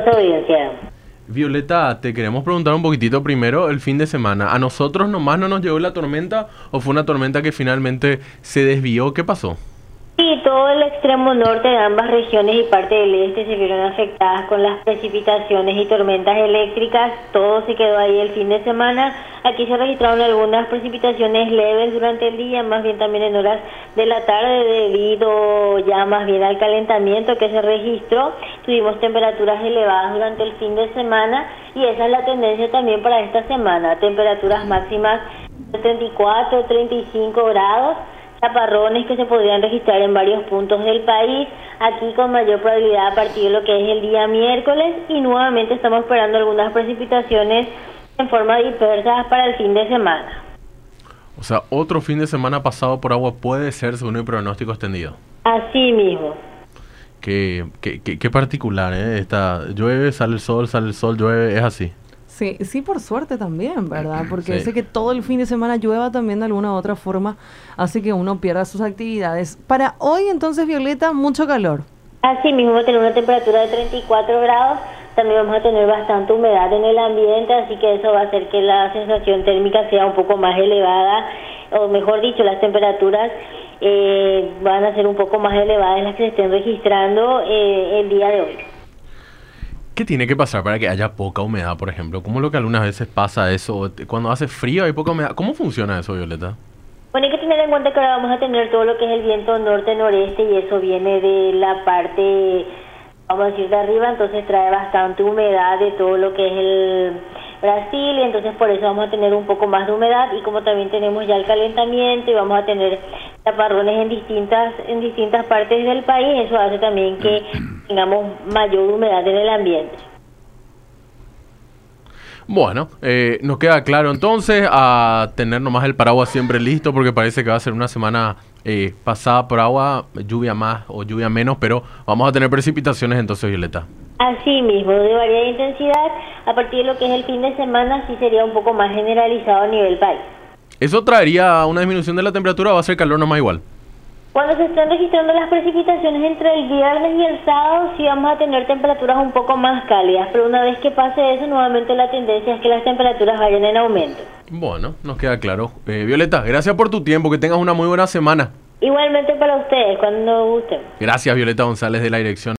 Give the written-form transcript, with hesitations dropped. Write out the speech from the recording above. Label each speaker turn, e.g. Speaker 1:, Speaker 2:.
Speaker 1: su audiencia.
Speaker 2: Violeta, te queremos preguntar un poquitito primero el fin de semana. ¿A nosotros nomás no nos llegó la tormenta o fue una tormenta que finalmente se desvió? ¿Qué pasó?
Speaker 1: Sí, todo el extremo norte de ambas regiones y parte del este se vieron afectadas con las precipitaciones y tormentas eléctricas. Todo se quedó ahí el fin de semana. Aquí se registraron algunas precipitaciones leves durante el día, más bien también en horas de la tarde, debido ya más bien al calentamiento que se registró. Tuvimos temperaturas elevadas durante el fin de semana y esa es la tendencia también para esta semana. Temperaturas máximas de 34, 35 grados. Chaparrones que se podrían registrar en varios puntos del país, aquí con mayor probabilidad a partir de lo que es el día miércoles, y nuevamente estamos esperando algunas precipitaciones en forma dispersa para el fin de semana.
Speaker 2: O sea, otro fin de semana pasado por agua puede ser según el pronóstico extendido.
Speaker 1: Así mismo.
Speaker 2: Qué particular, ¿eh? Llueve, sale el sol, llueve, es así.
Speaker 3: Sí, sí, por suerte también, ¿verdad? Porque
Speaker 2: Sí.
Speaker 3: ese que todo el fin de semana llueva también de alguna u otra forma hace que uno pierda sus actividades. Para hoy, entonces, Violeta, mucho calor.
Speaker 1: Así mismo vamos a tener una temperatura de 34 grados, también vamos a tener bastante humedad en el ambiente, así que eso va a hacer que la sensación térmica sea un poco más elevada, o mejor dicho, las temperaturas van a ser un poco más elevadas de las que se estén registrando el día de hoy.
Speaker 2: ¿Qué tiene que pasar para que haya poca humedad, por ejemplo? ¿Cómo lo que algunas veces pasa eso? Cuando hace frío hay poca humedad. ¿Cómo funciona eso, Violeta?
Speaker 1: Bueno, hay que tener en cuenta que ahora vamos a tener todo lo que es el viento norte-noreste y eso viene de la parte, vamos a decir, de arriba, entonces trae bastante humedad de todo lo que es el Brasil y entonces por eso vamos a tener un poco más de humedad y como también tenemos ya el calentamiento y vamos a tener chaparrones en distintas partes del país, eso hace también que tengamos mayor humedad en el ambiente.
Speaker 2: Bueno, nos queda claro entonces a tener nomás el paraguas siempre listo porque parece que va a ser una semana pasada por agua, lluvia más o lluvia menos, pero vamos a tener precipitaciones entonces, Violeta.
Speaker 1: Así mismo, de variada intensidad, a partir de lo que es el fin de semana sí sería un poco más generalizado a nivel país.
Speaker 2: ¿Eso traería una disminución de la temperatura o va a ser calor nomás igual?
Speaker 1: Cuando se estén registrando las precipitaciones entre el viernes y el sábado, sí vamos a tener temperaturas un poco más cálidas, pero una vez que pase eso, nuevamente la tendencia es que las temperaturas vayan en aumento.
Speaker 2: Bueno, nos queda claro. Violeta, gracias por tu tiempo, que tengas una muy buena semana.
Speaker 1: Igualmente para ustedes, cuando gusten.
Speaker 2: Gracias, Violeta González, de la dirección.